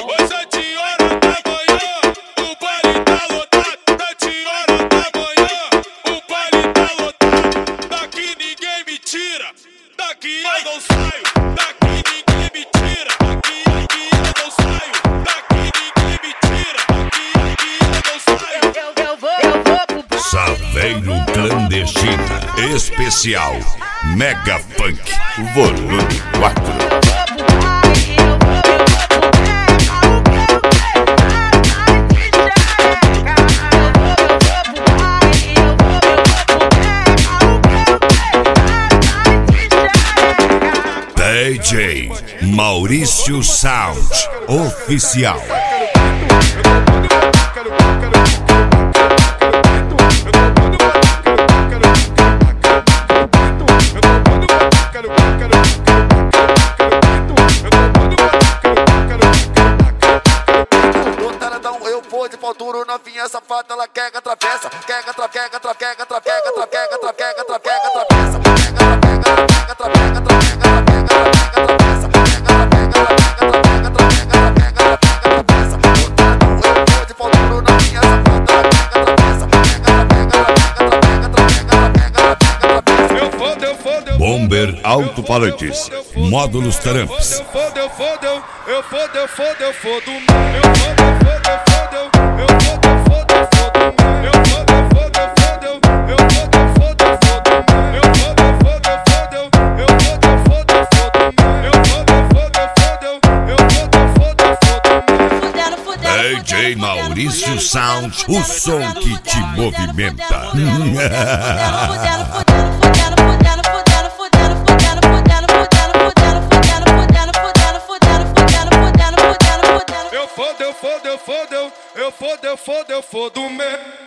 Oi, 7 horas da manhã, o baile tá lotado. 7 horas da manhã, o baile tá lotado. Daqui ninguém me tira, daqui eu não saio. Daqui ninguém me tira, daqui eu não saio. Daqui ninguém me tira, daqui eu não saio. Eu vou pro Saveiro Clandestina Especial Mega Funk Volume 4. DJ Maurício Sound Oficial. Eu vou de pau duro, novinha safada, ela quer que atravessa, quer que atravessa, Bomber Alto-Falantes Módulos Tramps. Eu fodo. DJ Maurício Sound, o som que te movimenta. Eu fodo mesmo.